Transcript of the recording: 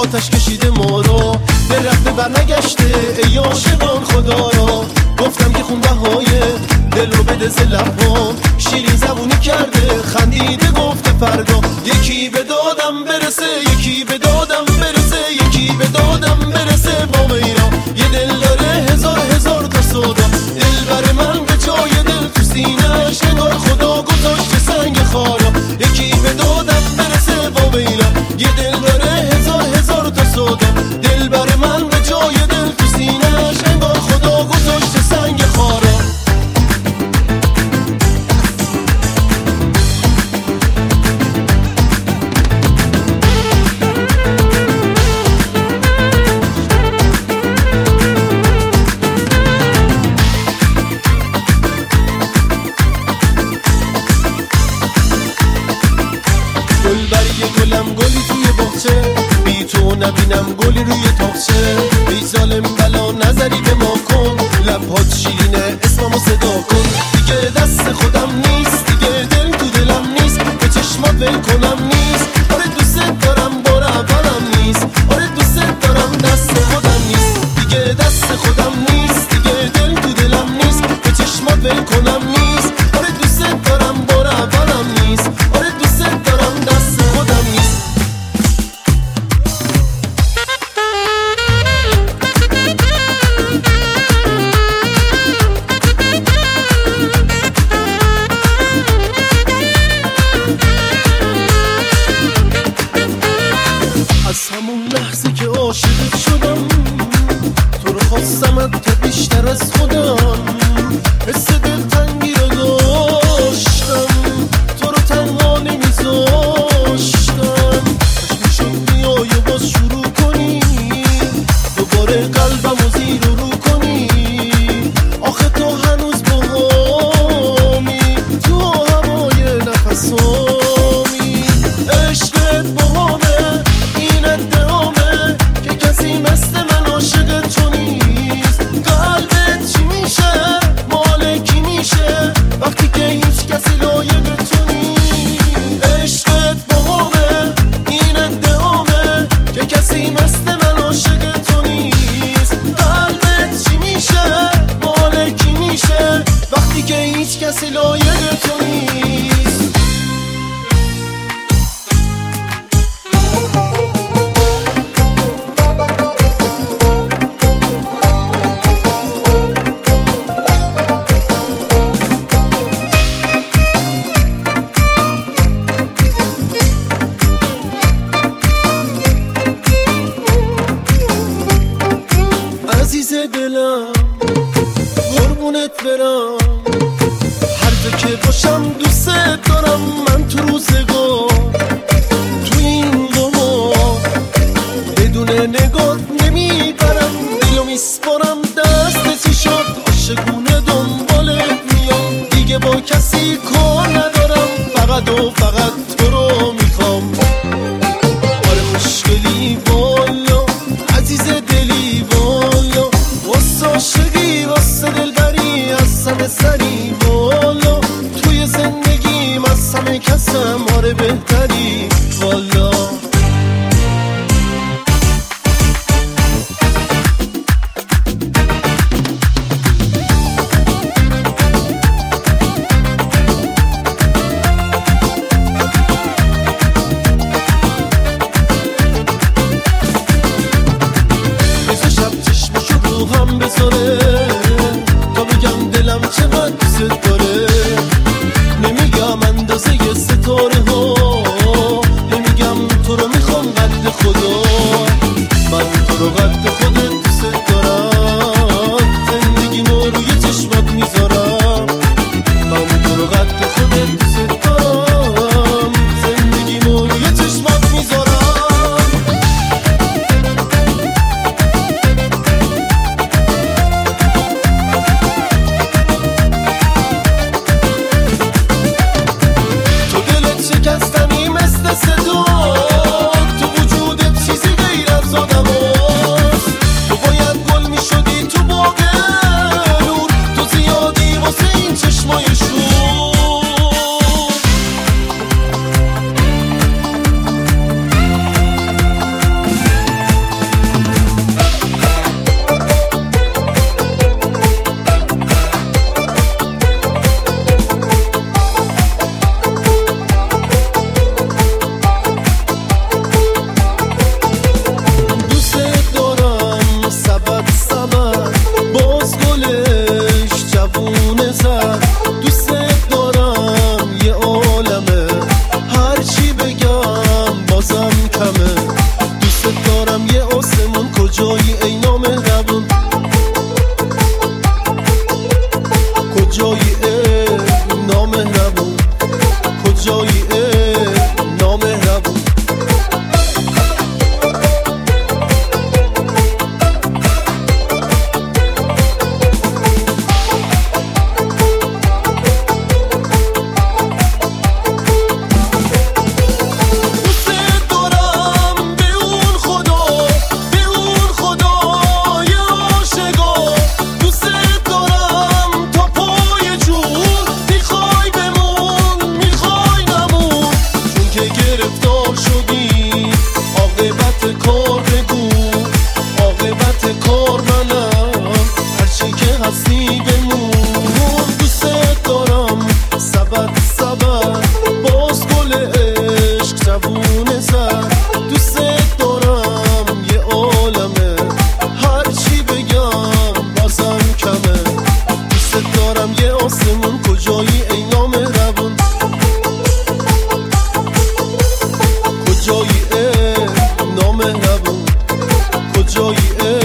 آتش کشیده ما رو، دل رفته بر نگشته ای عاشقان خدا را. گفتم که خون بهای دل رو بده ز لبام، شیرین زبونی کرده خندیده گفته فردا. یکی به دادم برسه، یکی به دادم برسه، یکی به دادم برسه با میرا. یه دل داره هزار هزار تا سودا، دل بر من به جای دل تو سینه‌اش انگار خدا گذاشته سنگ خارا. یکی به دادم برسه با میرا، یه دل داره هزار هزار تا سودا، دل بر من به جای دل تو سینه‌اش انگار خدا گذاشته سنگ خارا. گلم گلی توی باغچه، بی تو نبینم گلی روی تاقچه. ای ظالم بلا نظری به ما کن، لبهات شیرینه اسممو صدا کن. دیگه دست خودم نیست، دیگه دل تو دلم نیست، به چشمات ول کنم نیست. آره دوست دارم بار اولم نیست، آره دوست دارم دست خودم نیست. دیگه دست خودم نیست، دیگه دل تو دلم نیست، به چشمات ول کنم نیست. آره دوست دارم بار اولم نیست، آره دوست دارم دست خودم نیست. از همون لحظه که عاشقت شدم، تو رو خواستم تا بیشتر از خودم. حس دلتنگی رو داشتم، تو رو تنها نمیذاشتم. کاش میشد بیای و باز شروع کنی، دوباره قلبم رو زیر و رو کنی. آخه تو هنوز باهامی، تو هوای نفسامی. عشقت باهامه، این ادعامه که کسی مثل من عاشق تو نیست. قلبت چی میشه، مال کی میشه وقتی که هیچ کسی لایق تو نیست. عشقت باهامه، این ادعامه که کسی مثل من عاشق تو نیست. قلبت چی میشه، مال کی میشه وقتی که هیچ کسی لایق تو نیست. عزیز دلم قربونت برم، هر جا که باشم دوست دارم. من تو روزگار، تو این غمار، بدون نگات نمیبرم. دلو میسپارم دست چی شد، عاشقونه دنبالت میام. دیگه با کسی کار ندارم، فقط و فقط تو رو میخوام. آره خوشگلی والا، عزیز دلی والا، واسه عاشقی واسه دلبری از همه سری والا. توی زندگیم از همه کسم آره بهتری والا. هم بذاره تا بگم دلم چقدر دوست داره. نمیگم اندازه ستاره ها، نمیگم تو رو میخوام قد خدا. من تو رو قد خودت دوست دارم، زندگیمو روی چشمات میذارم. من تو رو قد خودت دوست دارم، زندگیمو روی چشمات میذارم. شکستنی مثل صدا، تو وجودت چیزی غیر از آدم هست. تو باید گل می شدی تو باغ نور، تو زیادی واسه این چشمای شور. جایی